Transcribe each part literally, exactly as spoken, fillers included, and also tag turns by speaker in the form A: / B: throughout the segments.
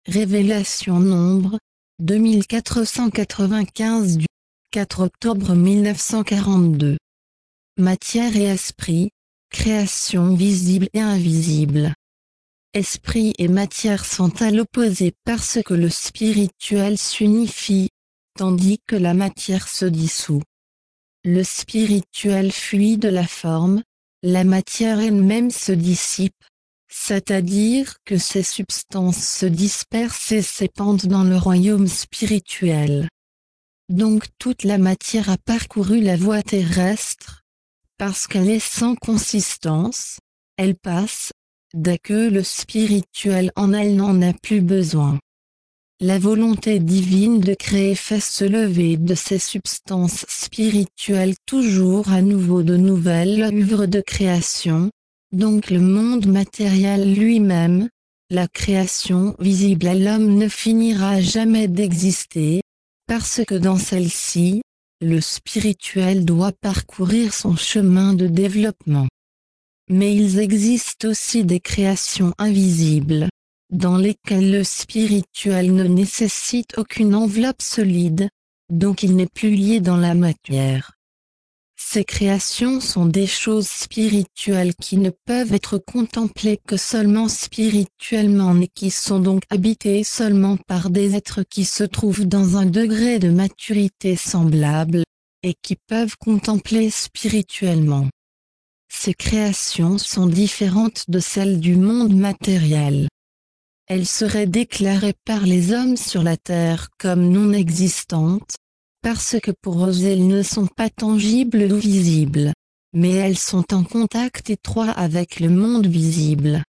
A: Révélation Nombre, deux mille quatre cent quatre-vingt-quinze du quatre octobre mille neuf cent quarante-deux. Matière et esprit, création visible et invisible. Esprit et matière sont à l'opposé parce que le spirituel s'unifie, tandis que la matière se dissout. Le spirituel fuit de la forme, la matière elle-même se dissipe, c'est-à-dire que ces substances se dispersent et s'épandent dans le royaume spirituel. Donc toute la matière a parcouru la voie terrestre, parce qu'elle est sans consistance, elle passe, dès que le spirituel en elle n'en a plus besoin. La volonté divine de créer fait se lever de ces substances spirituelles toujours à nouveau de nouvelles œuvres de création, donc le monde matériel lui-même, la création visible à l'homme ne finira jamais d'exister, parce que dans celle-ci, le spirituel doit parcourir son chemin de développement. Mais il existe aussi des créations invisibles, dans lesquelles le spirituel ne nécessite aucune enveloppe solide, donc il n'est plus lié dans la matière. Ces créations sont des choses spirituelles qui ne peuvent être contemplées que seulement spirituellement et qui sont donc habitées seulement par des êtres qui se trouvent dans un degré de maturité semblable, et qui peuvent contempler spirituellement. Ces créations sont différentes de celles du monde matériel. Elles seraient déclarées par les hommes sur la terre comme non existantes, parce que pour eux elles ne sont pas tangibles ou visibles, mais elles sont en contact étroit avec le monde visible.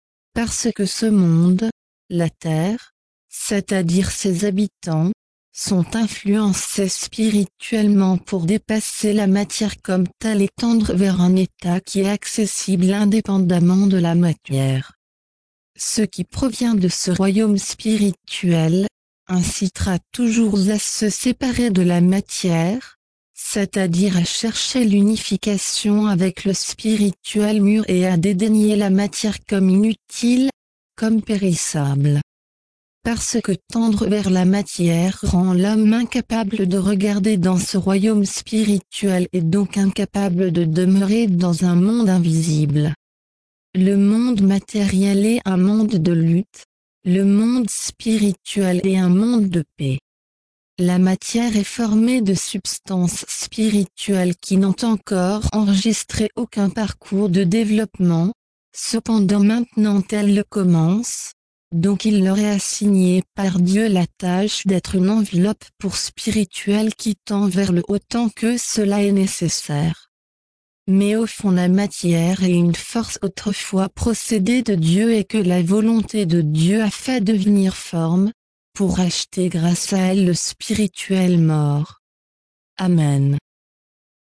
A: Parce que ce monde, la terre, c'est-à-dire ses habitants, sont influencés spirituellement pour dépasser la matière comme telle et tendre vers un état qui est accessible indépendamment de la matière. Ce qui provient de ce royaume spirituel incitera toujours à se séparer de la matière, c'est-à-dire à chercher l'unification avec le spirituel mûr et à dédaigner la matière comme inutile, comme périssable. Parce que tendre vers la matière rend l'homme incapable de regarder dans ce royaume spirituel et donc incapable de demeurer dans un monde invisible. Le monde matériel est un monde de lutte, le monde spirituel est un monde de paix. La matière est formée de substances spirituelles qui n'ont encore enregistré aucun parcours de développement, cependant maintenant elles le commencent, donc il leur est assigné par Dieu la tâche d'être une enveloppe pour spirituel qui tend vers le haut tant que cela est nécessaire. Mais au fond la matière est une force autrefois procédée de Dieu et que la volonté de Dieu a fait devenir forme, pour acheter grâce à elle le spirituel mort. Amen.